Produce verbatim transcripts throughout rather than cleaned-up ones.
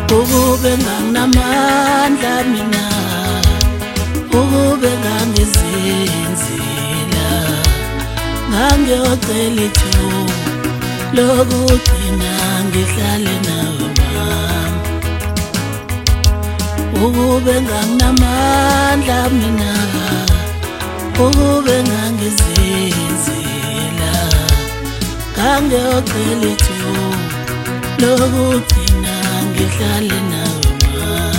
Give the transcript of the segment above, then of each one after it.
ukube nganginamandla mina, ukube ngangizenzela, ngangiyocela ithuba lokugcina ngihlale nawe mama. Ukube nganginamandla mina, ukube ngangizenzela, ngangiyocela ithuba lokugcina ngihlale nawe mama.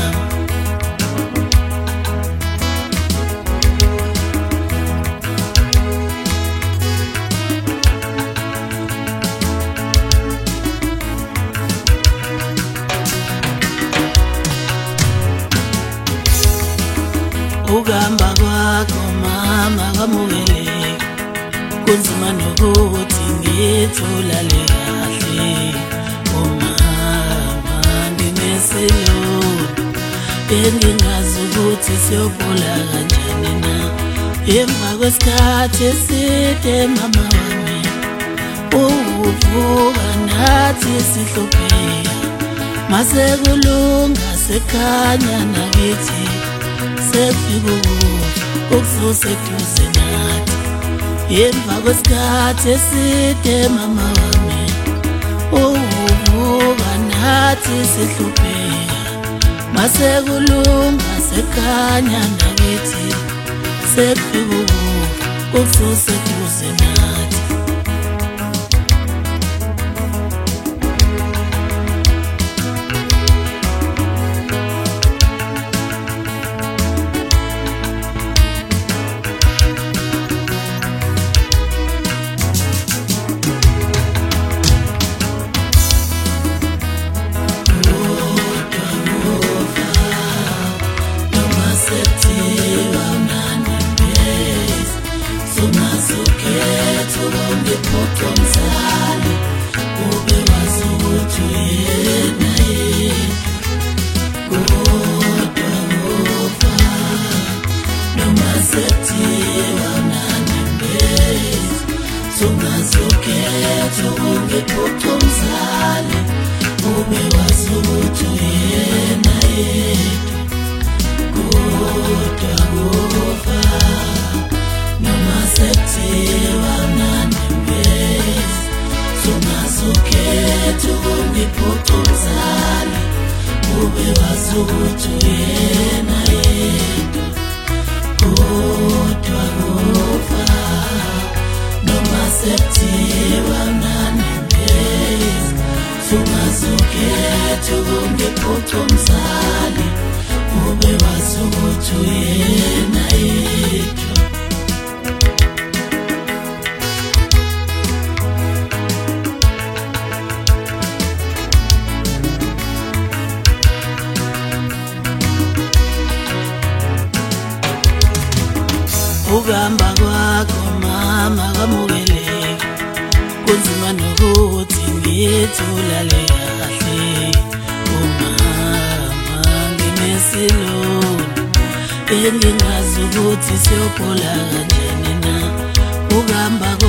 Ukuhamba kwakho mama kwamukeleka, kunzima nokuthi ngithulale kahle. Oh mama ngineseloni, bengingazi ukuthi siyobhola kanjani na. Emva kwesikhathi eside mama wami uvuka nathi sihlupheka, mase kulunga sekhanya nakithi sekufika ukuzoseduze nathi. Emva kwesikhathi eside mama wami uvuka nathi sihlupheka, mase kulunga sekhanya nakithi sekufika ukuzoseduze nathi. Ukuhamba kwakho mama kwamukeleka, kunzima nokuthi ngithulale kahle. Oh mama ngineseloni, bengingazi ukuthi siyobhola kanjani na. Ukuhamba